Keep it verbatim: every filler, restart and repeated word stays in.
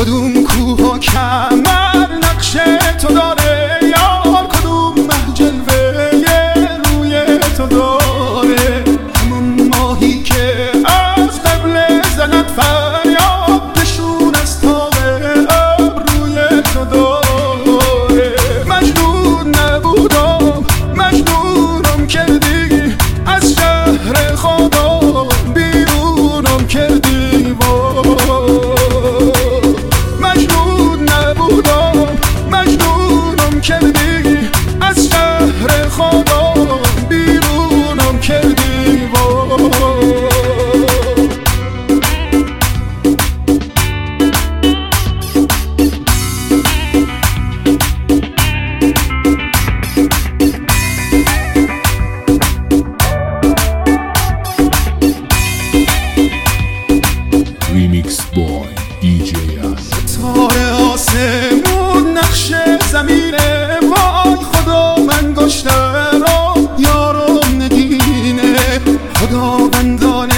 کدوم کوه و کمر نقش تو داره یار، کدوم مه جلوه روی تو داره. همون ماهی که از قبل زند فریاد نشون از تاب ابروی تو داره. مجنون نبودم مجنونم کردی، از شهر خدا بیرونم کردی. مجنون نبودم مجنونم کردی، از شهر خدا بیرونم کردی. Remix boy دی جی اس. ستاره آسمون نقش زمینه، وای خدا من گشته را یارم نگینه. خداوندان